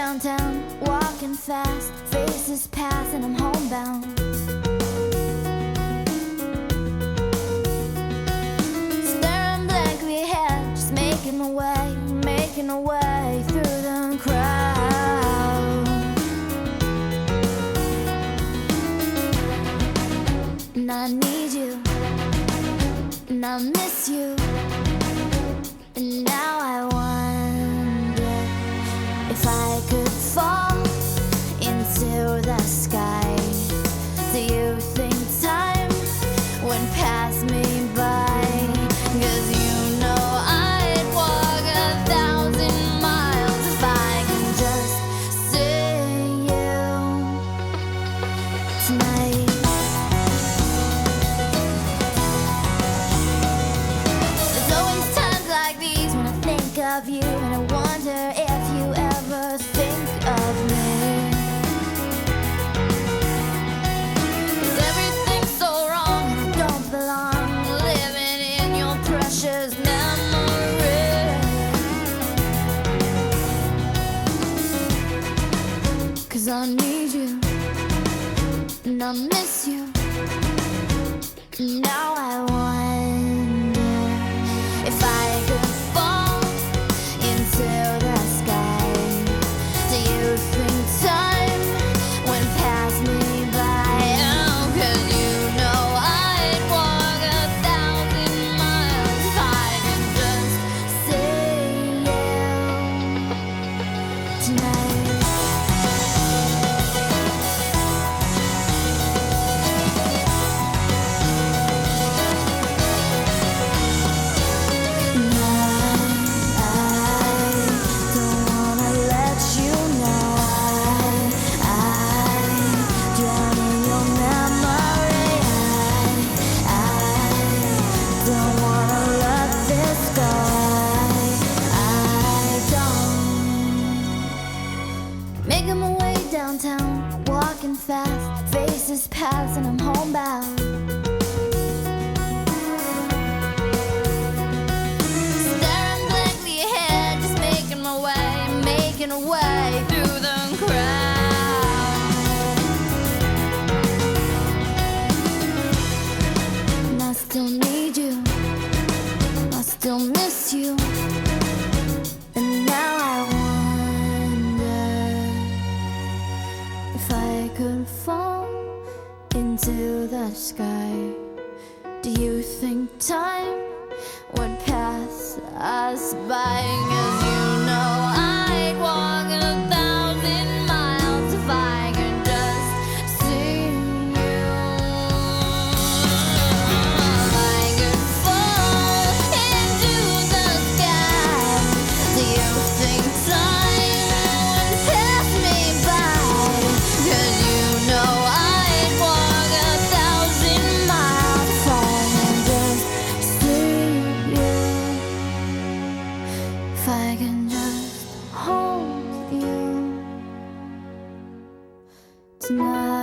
downtown, walking fast, faces pass and I'm homebound. Staring blankly ahead, just making my way through the crowd. And I need you, and I miss you, and now I wonder if I could fall into the sky. Do you think time would pass me by? 'Cause you know I'd walk 1,000 miles if I could just see you tonight. There's always times like these when I think of you, and I wonder if you ever think of me. 'Cause everything's so wrong and I don't belong, living in your precious memory. 'Cause I need you, and I miss you, and now I wonder if I could fall into the sky. Do you think time would pass me by? Oh, 'cause you know I'd walk 1,000 miles if I could just see you tonight. Making my way downtown, walking fast, faces pass and I'm homebound. Staring blankly ahead, just making my way through the crowd. And I still need you, I still miss you, and now I wonder if I could fall into the sky. Do you think time would pass us by? 'Cause you know I'd walk 1,000 miles if I could just see you. If I could fall into the sky, do you think time would pass me by? 'Cause you know I'd walk 1,000 miles if I could just see you. If I can just hold you tonight.